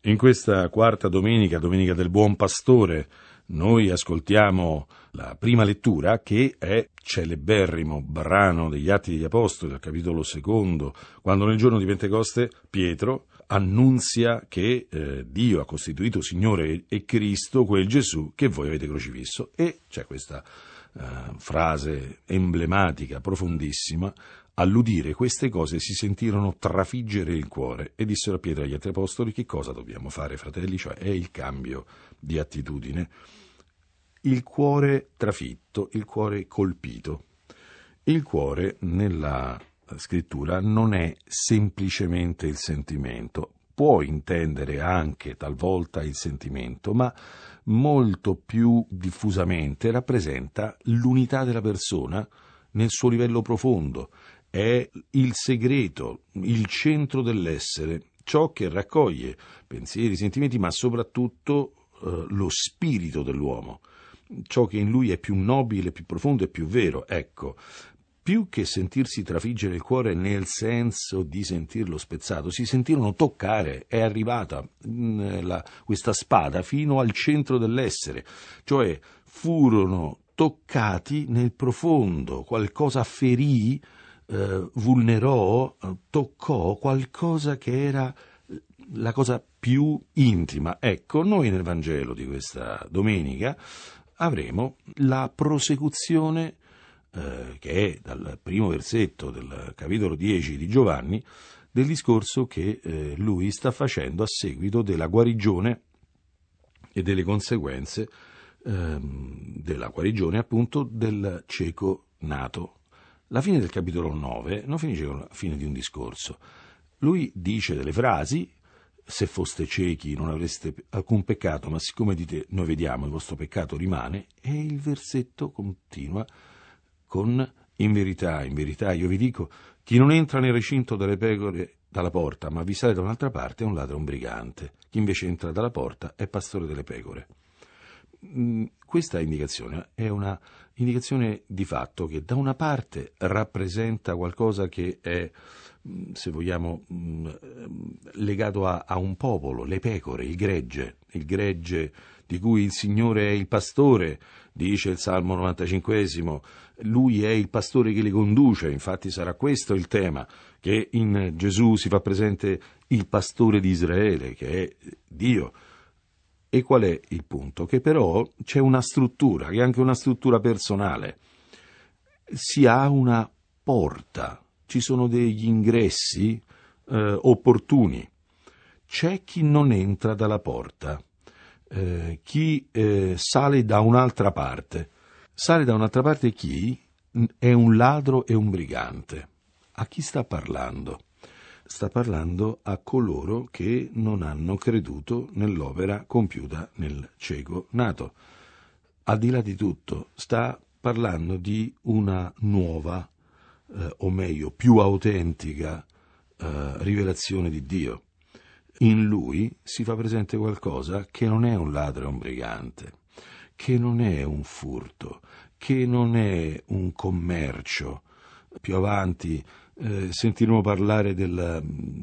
In questa quarta domenica, Domenica del Buon Pastore, noi ascoltiamo la prima lettura, che è celeberrimo brano degli Atti degli Apostoli, al capitolo 2, quando nel giorno di Pentecoste Pietro annunzia che Dio ha costituito Signore e Cristo quel Gesù che voi avete crocifisso. E c'è questa frase emblematica, profondissima: all'udire queste cose si sentirono trafiggere il cuore e dissero a Pietro e agli altri apostoli: che cosa dobbiamo fare, fratelli? Cioè è il cambio di attitudine, il cuore trafitto, il cuore colpito. Il cuore nella scrittura non è semplicemente il sentimento, può intendere anche talvolta il sentimento, ma molto più diffusamente rappresenta l'unità della persona nel suo livello profondo. È il segreto, il centro dell'essere, ciò che raccoglie pensieri, sentimenti, ma soprattutto lo spirito dell'uomo, ciò che in lui è più nobile, più profondo e più vero. Ecco, più che sentirsi trafiggere il cuore nel senso di sentirlo spezzato, si sentirono toccare. È arrivata questa spada fino al centro dell'essere, cioè furono toccati nel profondo, qualcosa ferì, vulnerò, toccò qualcosa che era la cosa più intima. Ecco, noi nel Vangelo di questa domenica avremo la prosecuzione che è dal primo versetto del capitolo 10 di Giovanni, del discorso che lui sta facendo a seguito della guarigione e delle conseguenze della guarigione, appunto, del cieco nato. La fine del capitolo 9 non finisce con la fine di un discorso. Lui dice delle frasi: se foste ciechi non avreste alcun peccato, ma siccome dite noi vediamo, il vostro peccato rimane. E il versetto continua con: in verità io vi dico, chi non entra nel recinto delle pecore dalla porta, ma vi sale da un'altra parte, è un ladro, un brigante. Chi invece entra dalla porta è pastore delle pecore. Questa indicazione è una indicazione di fatto che da una parte rappresenta qualcosa che è, se vogliamo, legato a un popolo, le pecore, il gregge di cui il Signore è il pastore, dice il Salmo 95esimo, lui è il pastore che li conduce. Infatti sarà questo il tema, che in Gesù si fa presente il pastore di Israele, che è Dio. E qual è il punto? Che però c'è una struttura, che è anche una struttura personale. Si ha una porta, ci sono degli ingressi opportuni. C'è chi non entra dalla porta, chi sale da un'altra parte. Sale da un'altra parte chi è un ladro e un brigante. A chi sta parlando? Sta parlando a coloro che non hanno creduto nell'opera compiuta nel cieco nato. Al di là di tutto, sta parlando di una nuova, o meglio, più autentica rivelazione di Dio. In lui si fa presente qualcosa che non è un ladro e un brigante, che non è un furto, che non è un commercio. Più avanti sentiremo parlare del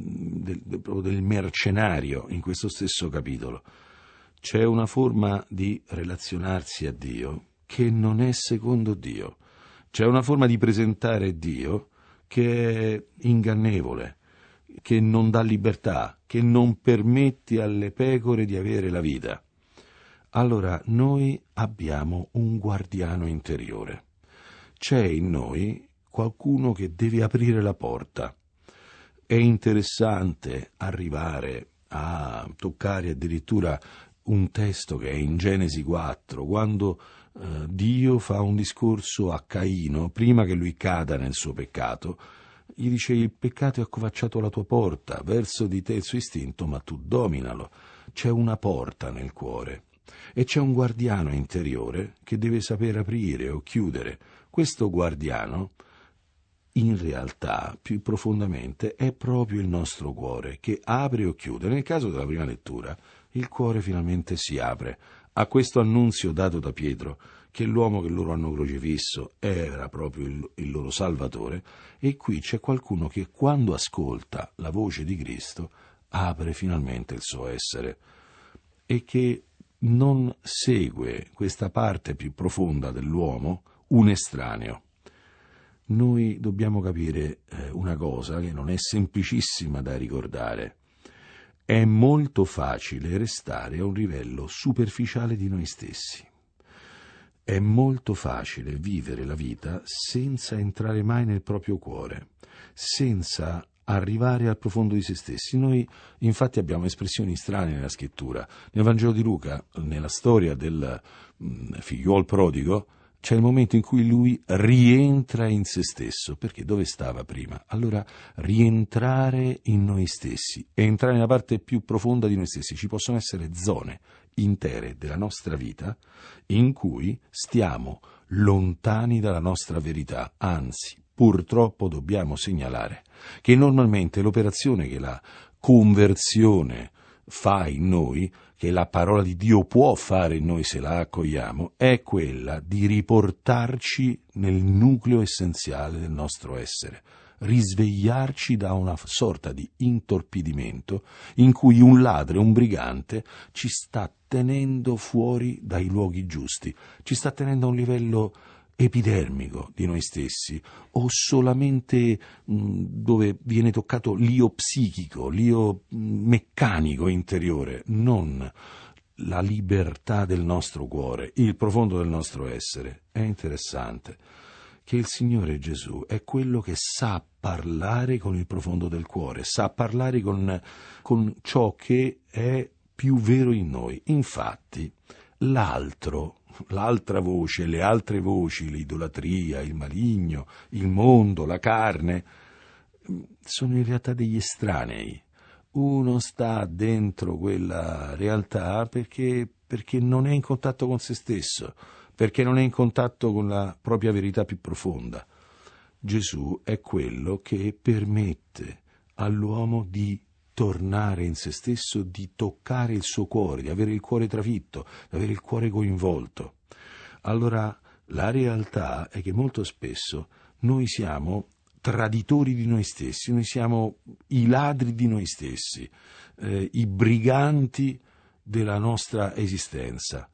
mercenario in questo stesso capitolo. C'è una forma di relazionarsi a Dio che non è secondo Dio. C'è una forma di presentare Dio che è ingannevole, che non dà libertà, che non permette alle pecore di avere la vita. Allora noi abbiamo un guardiano interiore. C'è in noi qualcuno che deve aprire la porta. È interessante arrivare a toccare addirittura un testo che è in Genesi 4, quando Dio fa un discorso a Caino, prima che lui cada nel suo peccato. Gli dice: il peccato è accovacciato alla tua porta, verso di te il suo istinto, ma tu dominalo. C'è una porta nel cuore e c'è un guardiano interiore che deve saper aprire o chiudere. Questo guardiano, in realtà, più profondamente, è proprio il nostro cuore, che apre o chiude. Nel caso della prima lettura, il cuore finalmente si apre a questo annunzio dato da Pietro, che l'uomo che loro hanno crocifisso era proprio il loro Salvatore, e qui c'è qualcuno che, quando ascolta la voce di Cristo, apre finalmente il suo essere e che non segue questa parte più profonda dell'uomo un estraneo. Noi dobbiamo capire una cosa che non è semplicissima da ricordare. È molto facile restare a un livello superficiale di noi stessi. È molto facile vivere la vita senza entrare mai nel proprio cuore, senza arrivare al profondo di se stessi. Noi infatti abbiamo espressioni strane nella scrittura. Nel Vangelo di Luca, nella storia del figliuol prodigo, c'è il momento in cui lui rientra in se stesso, perché dove stava prima? Allora rientrare in noi stessi, entrare nella parte più profonda di noi stessi. Ci possono essere zone intere della nostra vita in cui stiamo lontani dalla nostra verità, anzi, purtroppo dobbiamo segnalare che normalmente l'operazione che la conversione fa in noi, che la parola di Dio può fare in noi se la accogliamo, è quella di riportarci nel nucleo essenziale del nostro essere, risvegliarci da una sorta di intorpidimento in cui un ladro, un brigante, ci sta tenendo fuori dai luoghi giusti, ci sta tenendo a un livello epidermico di noi stessi, o solamente dove viene toccato l'io psichico, l'io meccanico interiore, non la libertà del nostro cuore, il profondo del nostro essere. È interessante che il Signore Gesù è quello che sa parlare con il profondo del cuore, sa parlare con ciò che è più vero in noi. Infatti, l'altra voce, le altre voci, l'idolatria, il maligno, il mondo, la carne, sono in realtà degli estranei. Uno sta dentro quella realtà perché non è in contatto con se stesso, perché non è in contatto con la propria verità più profonda. Gesù è quello che permette all'uomo di tornare in se stesso, di toccare il suo cuore, di avere il cuore trafitto, di avere il cuore coinvolto. Allora, la realtà è che molto spesso noi siamo traditori di noi stessi, noi siamo i ladri di noi stessi, i briganti della nostra esistenza.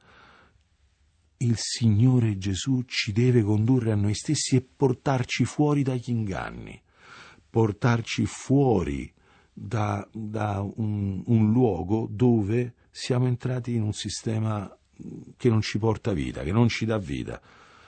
Il Signore Gesù ci deve condurre a noi stessi e portarci fuori dagli inganni, portarci fuori da un luogo dove siamo entrati in un sistema che non ci porta vita, che non ci dà vita.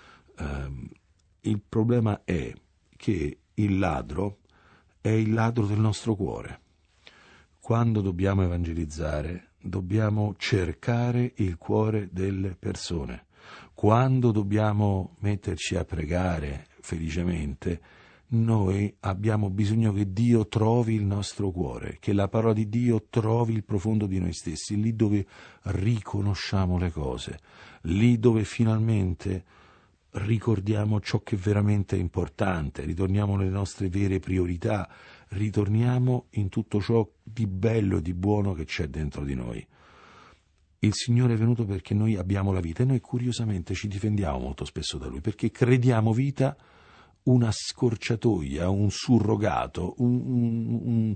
Il problema è che il ladro è il ladro del nostro cuore. Quando dobbiamo evangelizzare, dobbiamo cercare il cuore delle persone. Quando dobbiamo metterci a pregare felicemente, noi abbiamo bisogno che Dio trovi il nostro cuore, che la parola di Dio trovi il profondo di noi stessi, lì dove riconosciamo le cose, lì dove finalmente ricordiamo ciò che veramente è importante, ritorniamo alle nostre vere priorità, ritorniamo in tutto ciò di bello e di buono che c'è dentro di noi. Il Signore è venuto perché noi abbiamo la vita e noi curiosamente ci difendiamo molto spesso da Lui, perché crediamo vita una scorciatoia, un surrogato, un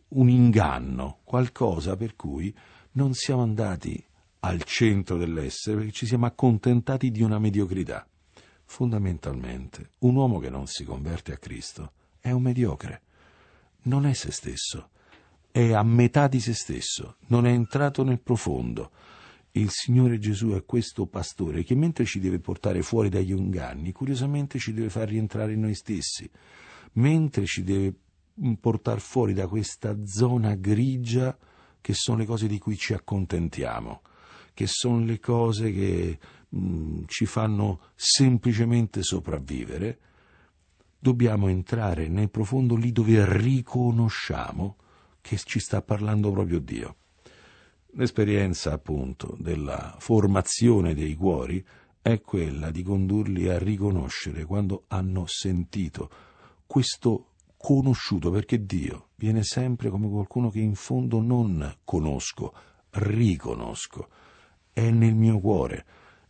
inganno, qualcosa per cui non siamo andati al centro dell'essere, perché ci siamo accontentati di una mediocrità. Fondamentalmente, un uomo che non si converte a Cristo è un mediocre, non è se stesso, è a metà di se stesso, non è entrato nel profondo. Il Signore Gesù è questo pastore che mentre ci deve portare fuori dagli inganni, curiosamente ci deve far rientrare in noi stessi, mentre ci deve portare fuori da questa zona grigia che sono le cose di cui ci accontentiamo, che sono le cose che ci fanno semplicemente sopravvivere. Dobbiamo entrare nel profondo lì dove riconosciamo che ci sta parlando proprio Dio. L'esperienza, appunto, della formazione dei cuori è quella di condurli a riconoscere quando hanno sentito questo conosciuto, perché Dio viene sempre come qualcuno che in fondo non conosco, riconosco. È nel mio cuore,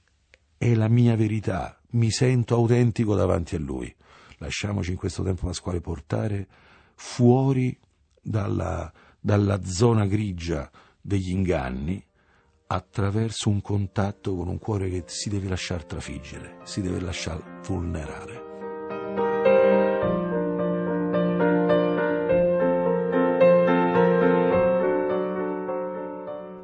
è la mia verità, mi sento autentico davanti a Lui. Lasciamoci in questo tempo pasquale portare fuori dalla zona grigia degli inganni attraverso un contatto con un cuore che si deve lasciar trafiggere, si deve lasciar vulnerare.